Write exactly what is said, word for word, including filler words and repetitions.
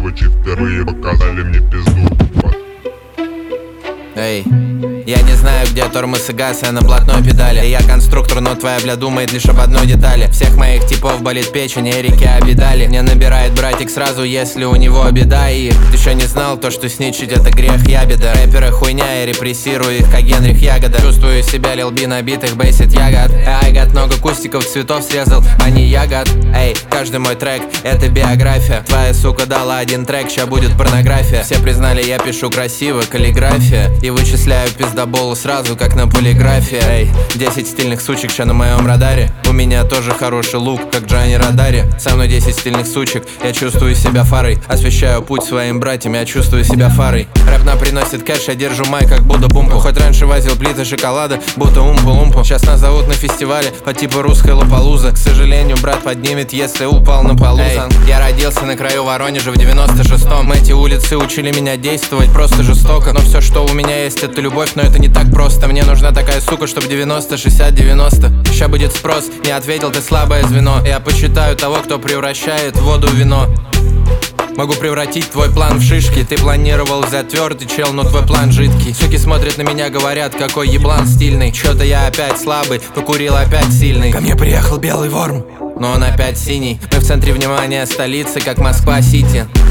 девочки впервые показали мне пизду. Эй, я не знаю, где тормоз и газ, я на блатной педали. Я конструктор, но твоя бля думает лишь об одной детали. Всех моих типов болит печень, Эрики обидали. Мне набирает братик сразу, если у него беда. И ты еще не знал то, что сничить это грех, я беда. Рэперы хуйня, я репрессирую их, как Генрих Ягода. Чувствую себя Лил Би набитых, бейсит ягод. Ай, гад, много кустиков, цветов срезал, а не ягод. Эй, каждый мой трек — это биография. Твоя сука дала один трек, ща будет порнография. Все признали, я пишу красиво, каллиграфия. И вычисляю пиздоболу сразу, как на полиграфе. Эй, десять стильных сучек ща на моем радаре. У меня тоже хороший лук, как Джани Радари. Со мной десять стильных сучек, я чувствую себя фарой. Освещаю путь своим братьям, я чувствую себя фарой. Рэп на приносит кэш, я держу май, как Будда Бумпу. Хоть раньше возил плиты шоколада, будто умпу-лумпу. Сейчас нас зовут на фестивале по типу русской Лопалуза. К сожалению, брат поднимет, если упал на полу. Эй, я родился на краю Воронежа в девяносто шестом. Эти улицы учили меня действовать просто жестоко. Но все, что у меня есть, это любовь, но это не так просто. Мне нужна такая сука, чтоб девяносто, шестьдесят, девяносто. Ща будет спрос, не ответил, ты слабое звено. Я почитаю того, кто превращает воду в вино. Могу превратить твой план в шишки. Ты планировал взять твердый чел, но твой план жидкий. Суки смотрят на меня, говорят, какой еблан стильный. Чё-то я опять слабый, покурил опять сильный. Ко мне приехал белый ворм, но он опять синий. Мы в центре внимания столицы, как Москва-Сити.